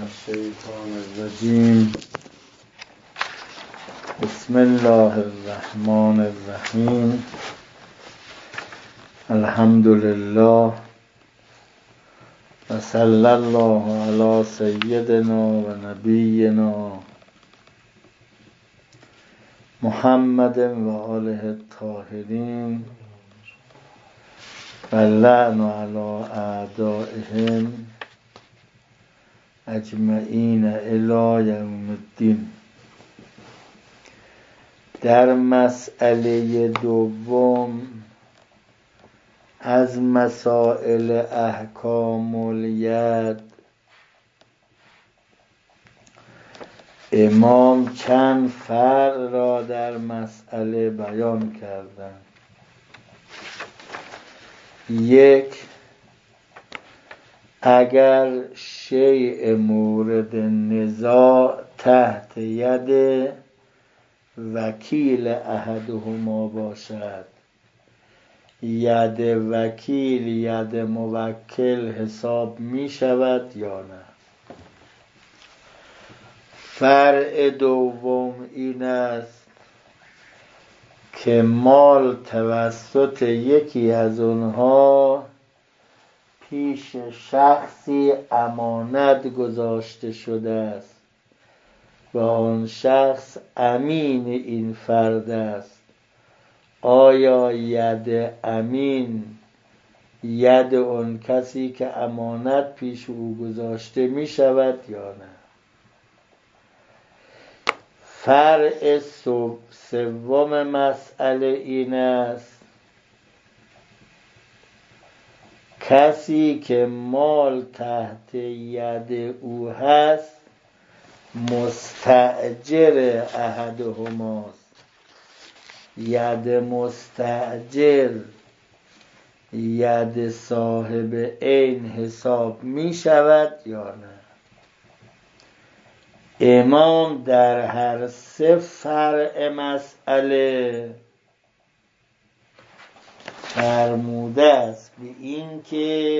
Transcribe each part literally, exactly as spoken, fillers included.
الشیطان الرجیم. بسم الله الرحمن الرحیم. الحمد لله و صلی الله علی سیدنا و نبینا محمد و آله الطاهرین و لعن علی اعدائهم اجمعین الی یوم الدین. در مسئله دوم از مسائل احکام الید امام چند فرع را در مسئله بیان کردند. یک، اگر شیء مورد نزاع تحت ید وکیل احدهما باشد، ید وکیل ید موکل حساب می شود یا نه؟ فرع دوم این است که مال توسط یکی از اونها پیش شخصی امانت گذاشته شده است و آن شخص امین این فرد است. آیا ید امین ید اون کسی که امانت پیش او گذاشته می شود یا نه؟ فرع سوم مسئله این است کسی که مال تحت ید او هست مستأجر احدهماست. ید مستأجر ید صاحب عین حساب می شود یا نه؟ امام در هر سه فرع مسئله فرموده است به این که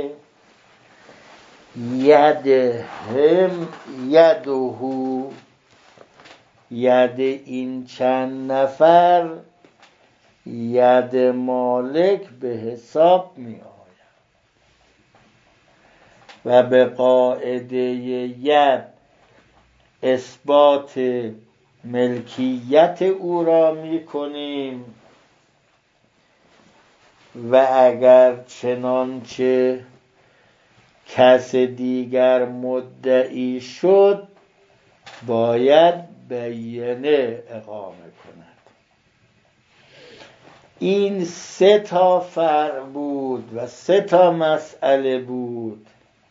ید هم یدهو ید این چند نفر ید مالک به حساب می آید و به قاعده ید اثبات ملکیت او را می کنیم و اگر چنانچه کس دیگر مدعی شد باید بینه اقامه کند. این سه تا فرع بود و سه تا مسئله بود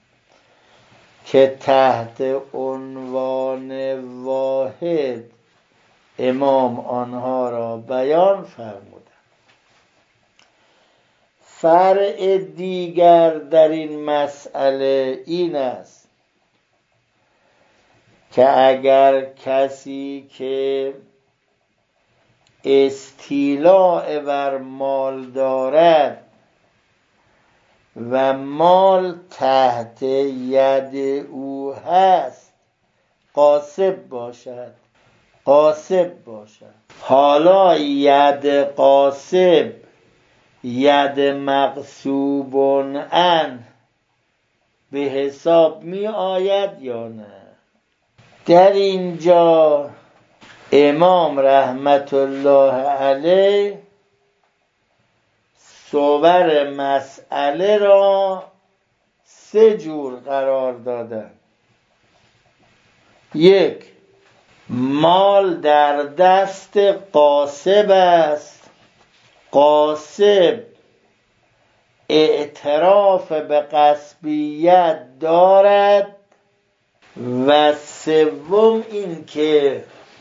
که تحت عنوان واحد امام آنها را بیان فرمود. فرع دیگر در این مسئله این است که اگر کسی که استیلاء بر مال دارد و مال تحت ید او هست غاصب باشد غاصب باشد حالا ید غاصب ید مغصوب عنه به حساب می آید یا نه؟ در اینجا امام رحمت الله علیه صور مسئله را سه جور قرار دادن. یک، مال در دست غاصب است، غاصب اعتراف به غصبیت دارد. و سوم این که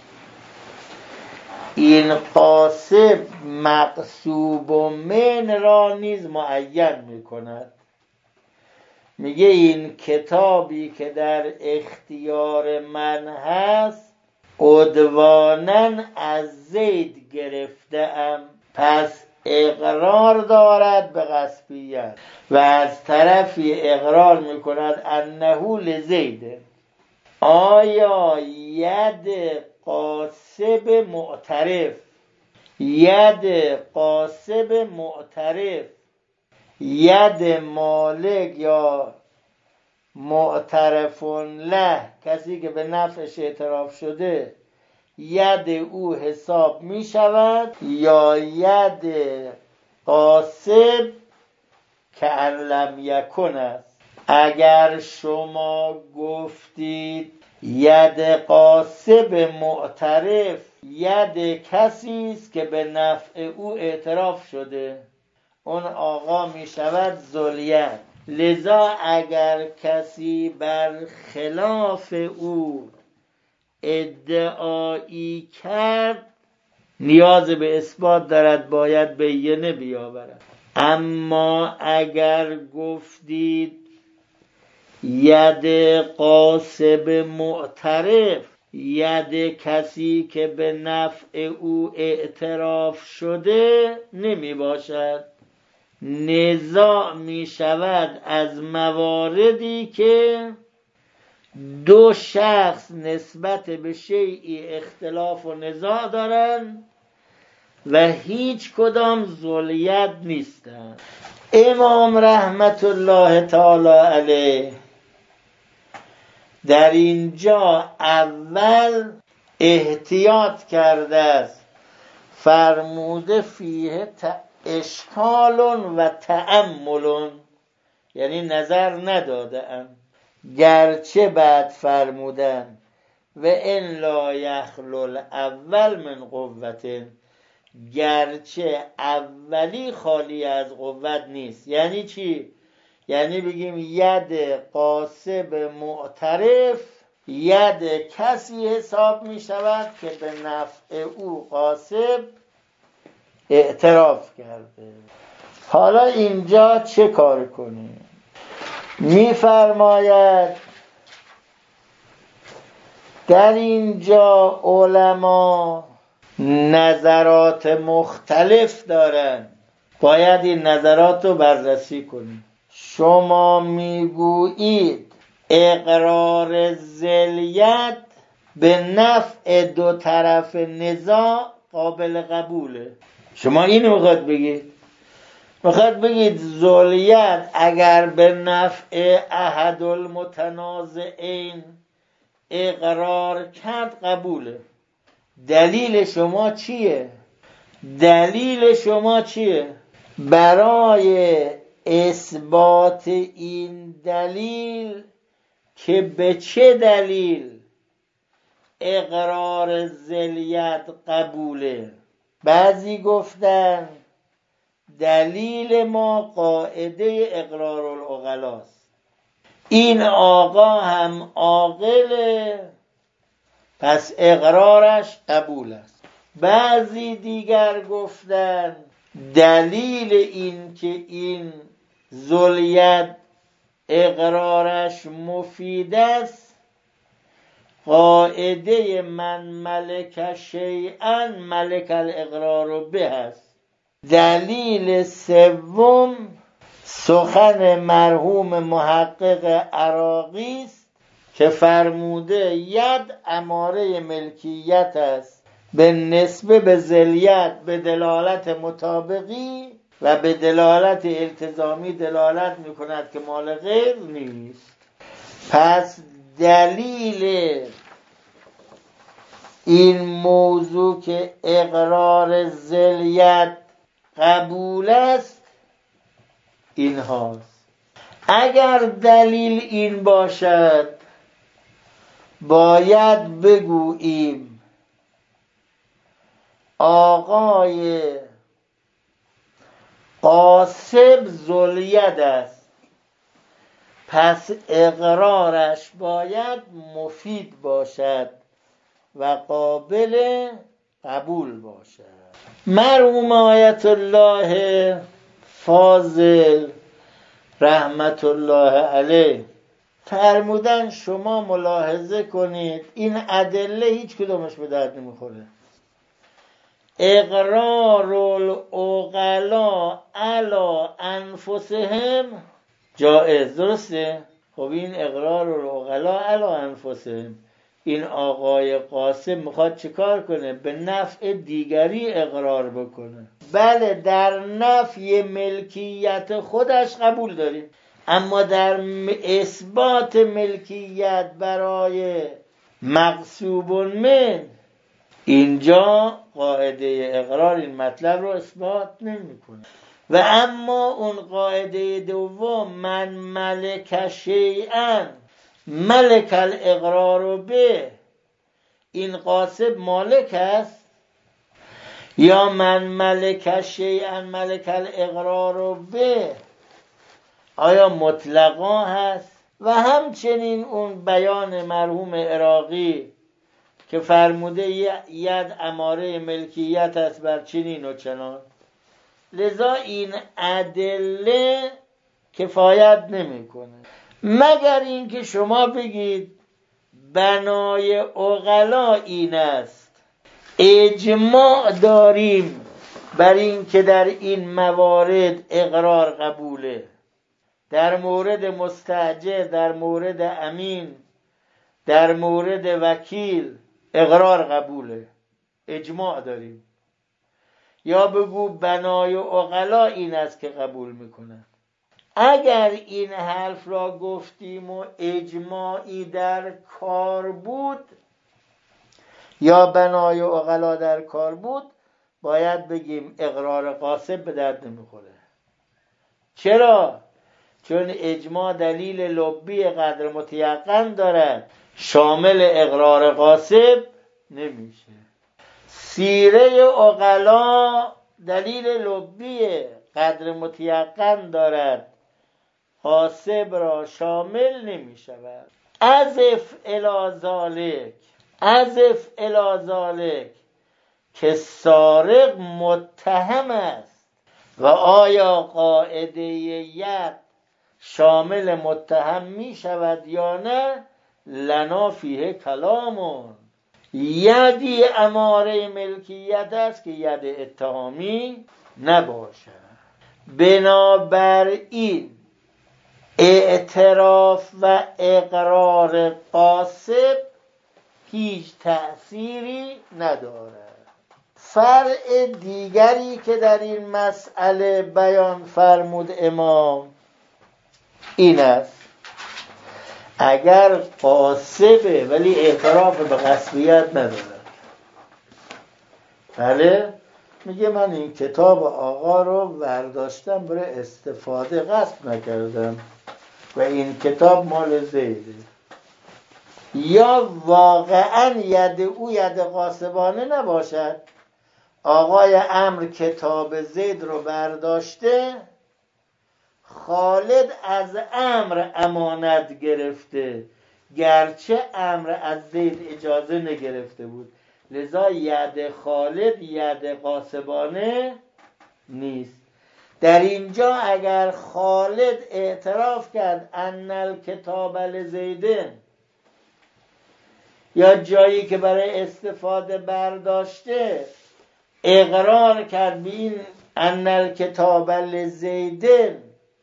این غاصب مغصوب من را نیز معین می کند. میگه این کتابی که در اختیار من هست عدواناً از زید گرفته‌ام، پس اقرار دارد به غصبیت. و از طرفی اقرار میکند انه لزیده، آیا ید قاسب معترف، ید قاسب معترف، ید مالک یا معترف له، کسی که به نفعش اعتراف شده، ید او حساب می شود یا ید قاسب که ان لم یکن است؟ اگر شما گفتید ید قاسب معترف ید کسی است که به نفع او اعتراف شده، اون آقا می شود ذوالید. لذا اگر کسی بر خلاف او ادعایی کرد نیاز به اثبات دارد، باید بینه بیاورد. اما اگر گفتید ید قاسب معترف ید کسی که به نفع او اعتراف شده نمی باشد، نزاع می شود از مواردی که دو شخص نسبت به شیئی اختلاف و نزاع دارند و هیچ کدام ذوالید نیستند. امام رحمت الله تعالی علیه در اینجا اول احتیاط کرده است، فرموده فیه اشکال و تأمل، یعنی نظر نداده ام، گرچه بعد فرمودن و ان لا یخلو الاول من قوة، گرچه اولی خالی از قوت نیست. یعنی چی؟ یعنی بگیم ید قاسب معترف ید کسی حساب می شود که به نفع او قاسب اعتراف کرده. حالا اینجا چه کار کنیم؟ می فرماید در اینجا علما نظرات مختلف دارن، باید این نظرات رو بررسی کنیم. شما میگویید اقرار ذلیت به نفع دو طرف نزاع قابل قبوله. شما اینو میخواد بگید؟ میخواد بگید ذلیت اگر به نفع احد المتنازعین اقرار کرد قبوله. دلیل شما چیه؟ دلیل شما چیه؟ برای اثبات این دلیل که به چه دلیل اقرار ذلیت قبوله، بعضی گفتن دلیل ما قاعده اقرار العقلاست، این آقا هم عاقله پس اقرارش قبول است. بعضی دیگر گفتن دلیل این که این ذلیت اقرارش مفید است قاعده من ملک شیئا ملک الاقرار به است. دلیل سوم سخن مرحوم محقق عراقی است که فرموده ید اماره ملکیت است به نسبه به ذلیت به دلالت مطابقی و به دلالت التزامی دلالت می کند که مال غیر نیست. پس دلیل این موضوع که اقرار ذلیت قبول است این هاست. اگر دلیل این باشد باید بگوییم آقای قاسب ذوالید است، پس اقرارش باید مفید باشد و قابل قبول باشد. مرحوم آیت الله فاضل رحمت الله علیه فرمودن شما ملاحظه کنید این ادله هیچ کدومش به درد نمیخوره. اقرار العقلا علی انفسهم جائز، درسته؟ خب این اقرار العقلا علی انفسهم، این آقای قاسم میخواد چیکار کنه؟ به نفع دیگری اقرار بکنه. بله در نفی ملکیت خودش قبول داریم، اما در اثبات ملکیت برای مغصوب من، اینجا قاعده اقرار این مطلب رو اثبات نمیکنه. و اما اون قاعده دوم، من ملک شیئا ملک الاقرار به، این قاسم مالک است، یا من ملک شیئا ملک الاقرار به آیا مطلقا هست؟ و همچنین اون بیان مرحوم عراقی که فرموده ید اماره ملکیت است بر چنین و چنان. لذا این ادله کفایت نمیکنه، مگر اینکه شما بگید بنای عقلا این است. اجماع داریم بر این که در این موارد اقرار قبوله، در مورد مستاجر، در مورد امین، در مورد وکیل اقرار قبوله، اجماع داریم. یا بگو بنای عقلا این است که قبول میکنن. اگر این حرف را گفتیم و اجماعی در کار بود یا بنای عقلا در کار بود، باید بگیم اقرار قاسم به درد نمیخوره. چرا؟ چون اجماع دلیل لبی قدر متیقن دارد، شامل اقرار قاسم نمیشه. سیره عقلا دلیل لبی قدر متیقن دارد، قاسم را شامل نمی شود. اضف الی ذالک، اضف الی ذالک که سارق متهم است. و آیا قاعده ید شامل متهم می شود یا نه؟ لنا فیه کلامون. یدی اماره ملکیت است که ید اتهامی نباشد. بنابراین اعتراف و اقرار قاسم هیچ تأثیری ندارد. فرع دیگری که در این مسئله بیان فرمود امام این است، اگر قاسبه ولی اعتراف به غصبیت نداره، بله میگه من این کتاب آقا رو برداشتم برای استفاده، غصب نکردم و این کتاب مال زیده، یا واقعا ید او ید غاصبانه نباشد، آقای امر کتاب زید رو برداشته، خالد از امر امانت گرفته گرچه امر از زید اجازه نگرفته بود، لذا ید خالد ید غاصبانه نیست. در اینجا اگر خالد اعتراف کرد ان الکتاب لزیدن، یا جایی که برای استفاده برداشته اقرار کرد به این ان الکتاب لزیدن،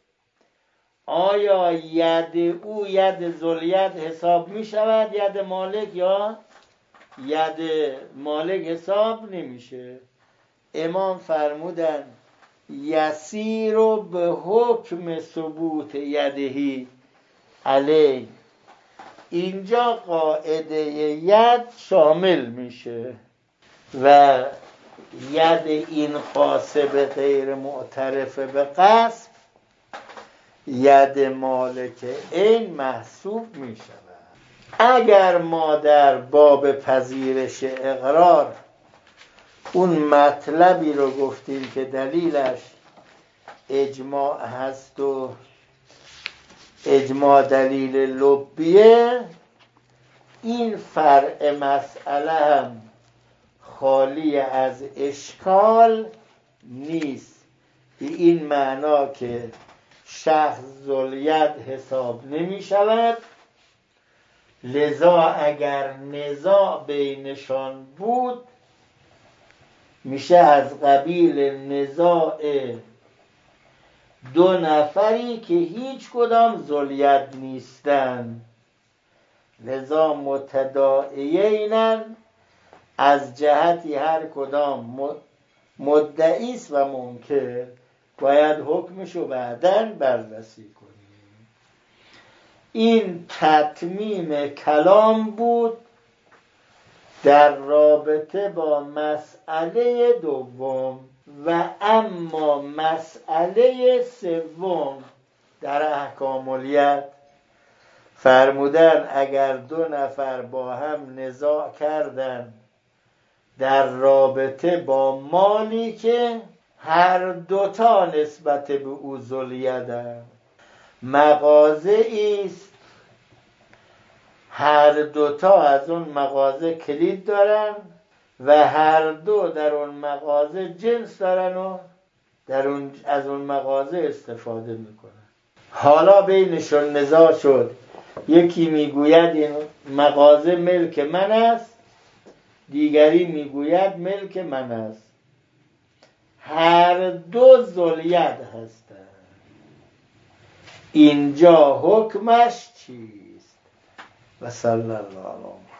آیا ید او ید ذوالید حساب می شود ید مالک یا ید مالک حساب نمیشه؟ امام فرمودن یسیر به حکم ثبوت یدهی علی، اینجا قاعده ید شامل میشه و ید این قاسب غیر معترف به قصب ید مالک این محسوب می شود. اگر ما در باب پذیرش اقرار اون مطلبی رو گفتیم که دلیلش اجماع هست و اجماع دلیل لبیه، این فرع مسئله هم خالی از اشکال نیست، به این معنا که شخص ذوالید حساب نمی شود. لذا اگر نزاع بینشان بود میشه از قبیل نزاع دو نفری که هیچ کدام ذوالید نیستند، لذا متداعیینن، از جهتی هر کدام مدعیست و منکر، باید حکمشو بعداً بررسی کنیم. این تتمیم کلام بود در رابطه با مسئله دوم. و اما مسئله سوم در احکام الید فرمودن اگر دو نفر با هم نزاع کردن در رابطه با مالی که هر دوتا نسبت به او ذوالیدند، مغازه ایست هر دوتا از اون مغازه کلید دارن و هر دو در اون مغازه جنس دارن و در اون از اون مغازه استفاده میکنن. حالا بینشون نزاع شد، یکی میگوید این مغازه ملک من است، دیگری میگوید ملک من است، هر دو ذوالید هستند. اینجا حکمش چیست؟ و صلی الله علیه